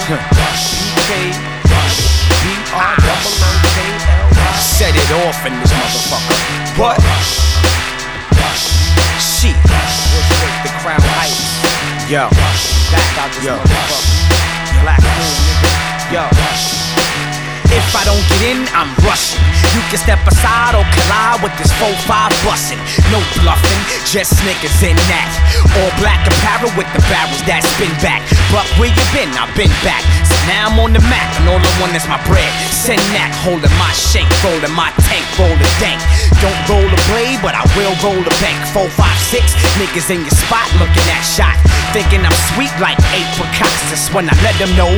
Set it off in this motherfucker. What? Shit. The Crown Heights. Yo. Back out this motherfucker. Black Moon, nigga. Yo. If I don't get in, I'm rushing. You can step aside or collide with this 4-5 bussin'. No bluffing, just niggas in that. All black apparel with the barrels that spin back. But where you been? I've been back. So now I'm on the map, and all I want is my bread. Send that, holding my shank, rolling my tank, rolling dank. Don't roll a blade, but I will roll a bank. 4, 5, 6 niggas in your spot, looking at shot. Thinking I'm sweet like apricots. That's when I let them know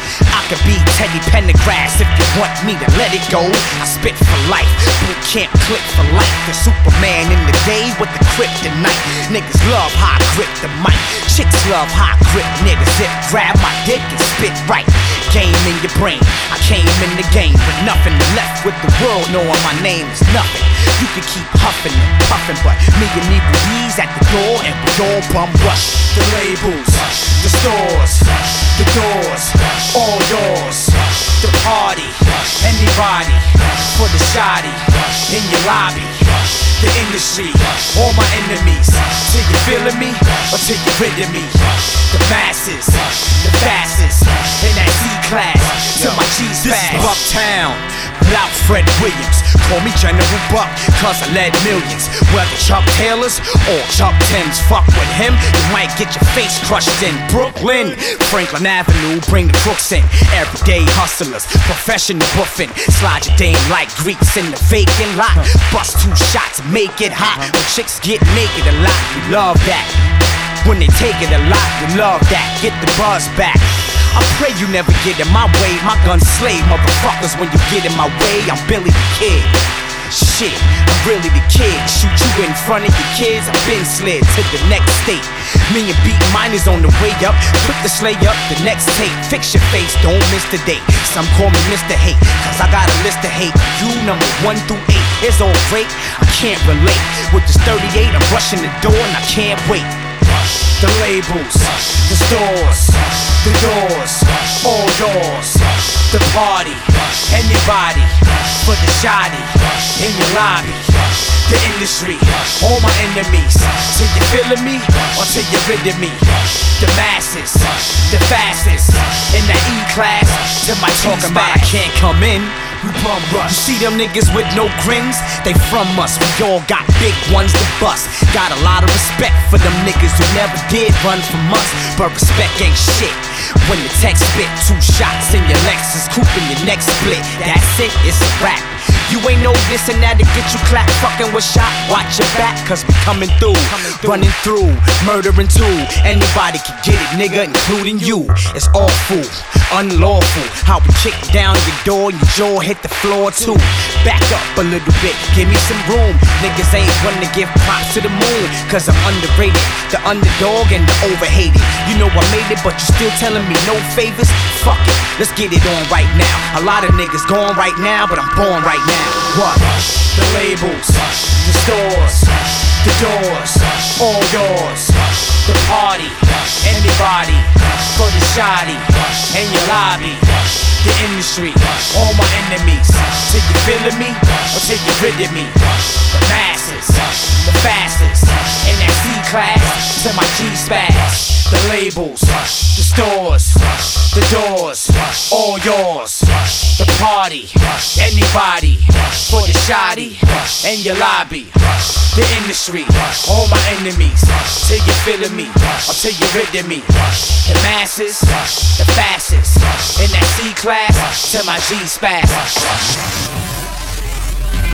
I could be Teddy Pendergrass if you want me to let it go. I spit for life, boot camp click for life. The Superman in the day with the kryptonite. Niggas love how I grip the mic. Chicks love how I grip near the zip. Grab my dick and spit right. Game in your brain. I came in the game with nothing left, with the world knowing my name is nothing. You can keep huffing and puffing, but me and Evil D's at the door, and we all bum rush. The labels, the stores, the doors, all yours. The party, anybody, for the shoddy, in your lobby. The industry, all my enemies. Till you feeling me, or till you rid of me. The masses, the fastest, in that C-class, till my G's fast. This is Bucktown, without Fred Williams. Call me General Buck, cause I led millions. Whether Chuck Taylors or Chuck Tims, fuck with him, you might get your face crushed in Brooklyn. Franklin Avenue, bring the crooks in. Everyday hustlers, professional buffing. Slide your dame like Greeks in the vacant lot. Bust 2 shots, make it hot. When chicks get naked a lot, we love that. When they take it a lot, we love that. Get the buzz back. I pray you never get in my way. My gun slay motherfuckers when you get in my way. I'm Billy the Kid. Shit, I'm really the kid. Shoot you in front of your kids. I've been slid to the next state. Me and Beat Miners on the way up. Put the slay up, the next tape. Fix your face, don't miss the date. Some call me Mr. Hate, cause I got a list of hate. You number 1 through 8. It's all great, I can't relate. With this 38, I'm rushing the door and I can't wait. The labels, the stores, the doors, all yours. The party, anybody, for the shoddy, in your lobby. The industry, all my enemies. Till you feeling me, or till you rid of me. The masses, the fastest, in that E-class, till my talking about I can't come in. We bum rush. You see them niggas with no grins? They from us. We all got big ones to bust. Got a lot of respect for them niggas who never did run from us. But respect ain't shit when the text spit 2 shots in your Lexus coupe and your neck split. That's it, it's a rap. You ain't know this and that to get you clapped. Fucking with shot, watch your back, cause we coming through. Running through, murdering too. Anybody can get it, nigga, including you. It's awful, unlawful how we kick down your door and your jaw hit the floor too. Back up a little bit, give me some room. Niggas ain't wanna give props to the moon, cause I'm underrated, the underdog and the overhated. You know I made it, but you still telling me no favors? Fuck it, let's get it on right now. A lot of niggas gone right now, but I'm born right now. What? The labels, the stores, the doors, all yours. The party, anybody, for the shoddy, in your lobby. The industry, all my enemies. Till you feeling me, or till you rid of me. The masses, the fastest, in that C-class, till my G's fast. The labels, the stores, the doors, all yours. The party, anybody, for the shoddy, in your lobby. The industry, all my enemies. Till you feeling me, or till you rid of me. The masses, the fastest, in that C-class, till my G's fast.